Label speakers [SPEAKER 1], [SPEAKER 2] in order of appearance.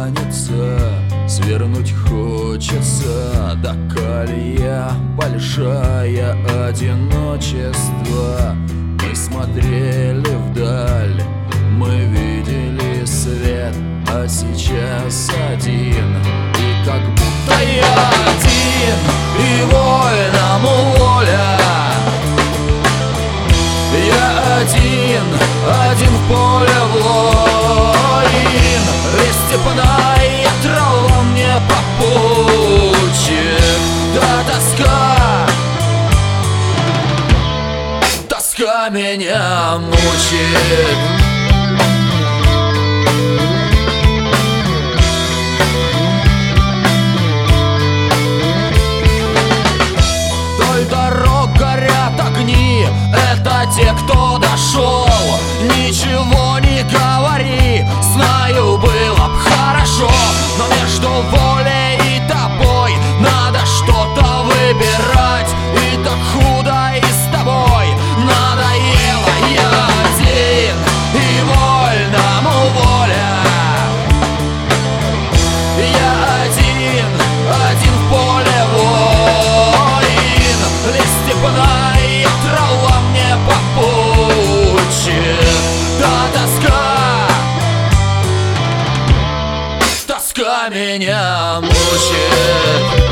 [SPEAKER 1] тянется, свернуть хочется до колея. Большое одиночество. Мы смотрели вдаль, мы видели свет, а сейчас один. И как будто я один, и вольному воля. Я один, один в поле воин. Лишь степная трава мне попутчик. Да тоска меня мучит. Это те, кто дошел. Ничего не говори, знаю, было б хорошо. Но между волей и тобой надо что-то выбирать. И так худо и с тобой надоело. Я один, и вольному воля. Я один, один в поле воин. Лишь степная трава мне попутчик. Да тоска меня мучит.